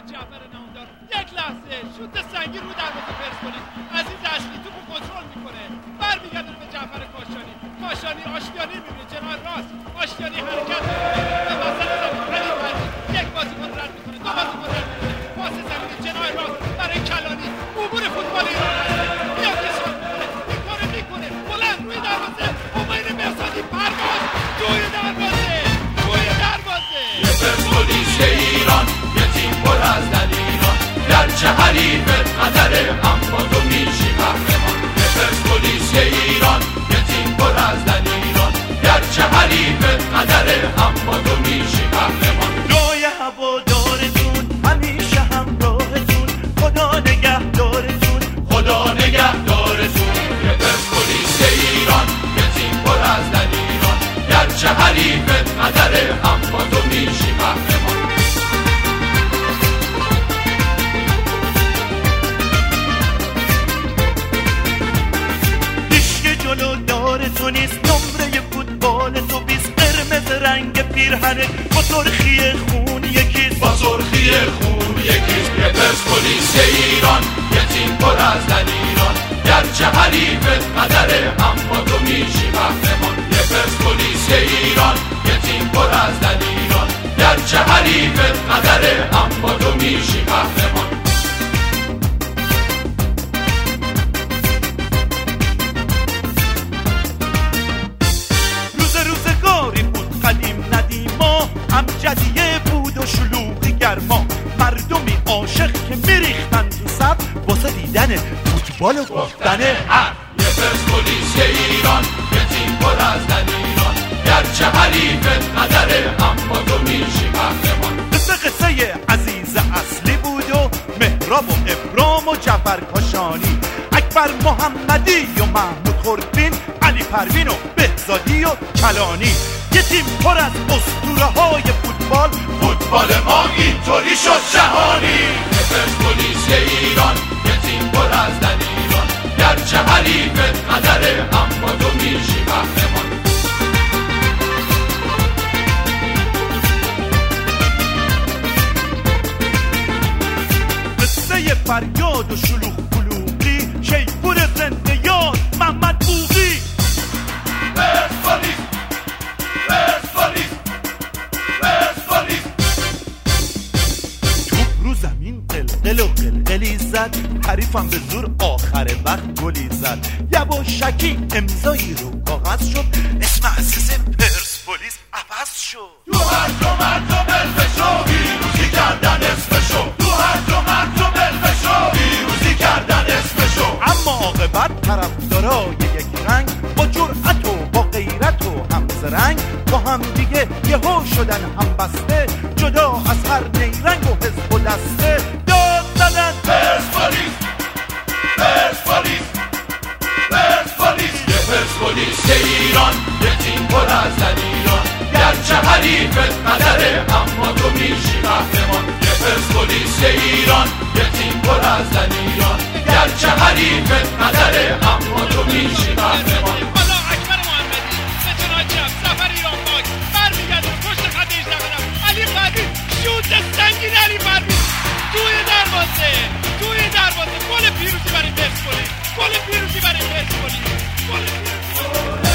جعفر نامدار یک لحظه شوت سنگین رو دروازه پرسپولیس. عزیز اصلی توپو کنترل میکنه، برمیگردونه به جعفر کاشانی. کاشانی آشتیانی میبینه جناح راست، آشتیانی حرکت به وسط زمین. علی فرزی یک بازیکن رد میکنه، دو بازیکن رد میکنه، پاس زمین جناح راست برای کلانی. عبور فوتبال ایران است. میاد که شات میکنه بلند روی دروازه. امید مرزادی پرواز توی دروازه. یه پرسپولیس ایران، یه تیم پر از دلیران، گرچه حریفت قدره اما تو میشی قهرمان. یه پرسپولیس ایران، یه تیم پر از دلیران، گرچه حریفت قدره اما تو میشی قهرمان. روی هوادارتون همیشه همراهتون، خدا نگهدارتون، خدا نگهدارتون. یه پرسپولیس ایران، یه تیم پر از دلیران، گرچه حریفت قدره اما تو میشی قهرمان. هیچ جلو دار تو نیست، نمره فوتبال تو 20 قرمز رنگ پیرهنه با سرخی خون یکیست، با سرخی خون یکیست. یه پرسپولیس ایران، یه تیم پر از دلیران، گرچه حریفت قدره اما تو میشی قهرمان. یه پرسپولیس ایران، یه تیم پر از دلیران، گرچه حریفت قدره اما تو میشی قهرمان. روزگاری بود قدیم ندیما، امجدیه بود و شلوغی گرما، مردمی عاشق که میریختن تو صف واسه دیدن فوتبال و گفتن حرف. یه پرسپولیس ایران، یه تیم پر از دلیران، گرچه حریفت قدره اما تو میشی قهرمان. مثل قصه عزیز اصلی بود و مهراب و ابرام و جعفر کاشانی، اکبر محمدی و محمود خوربین، علی پروین و بهزادی و کلانی. یه تیم پر از اسطوره های فوتبال، فوتبال ما اینطوری شد جهانی. یه پرسپولیس ایران، یه تیم پر از دلیران، گرچه حریفت قدره اما تو میشی قهرمان. قصه فریاد و شلوغ بلوغی، شیپور زنده یاد محمد بوغی. پرسپولیس، پرسپولیس، پرسپولیس. توپ رو زمین قلقل و قلقلی زد، حریفم به زور آخر وقت گلی زد. یواشکی امضایی رو کاغذ شد، اسم عزیز پرسپولیس عوض شد. تو هر دو مرد بلفشو، پیروزی کردن اسمشو. تو هر دو مرد بلفشو، پیروزی کردن اسمشو. اما عاقبت طرفدارای یک رنگ با جرأت و با غیرت و همزرنگ، با هم دیگه یهو شدن هم بسته، جدا از هر نیرنگ و حزب و دسته. داد زدن پرسپولیس، پرسپولیس، پرسپولیس. یه پرسپولیس ایران، یه تیم پر از دلیران، گرچه حریفت قدره اما تو میشی قهرمان. یه پرسپولیس ایران، یه تیم پر از دلیران، گرچه حریفت قدره اما تو میشی قهرمان. حالا اکبر محمدی به جناح چپ، ظفر ایران پاک برمیگرده پشت خط 18 قدم. علی پروین شوت سنگین، علی پروین توی دروازه، توی دروازه. گل پیروزی برای پرسپولیس، گل پیروزی برای پرسپولیس، گل پیروزی.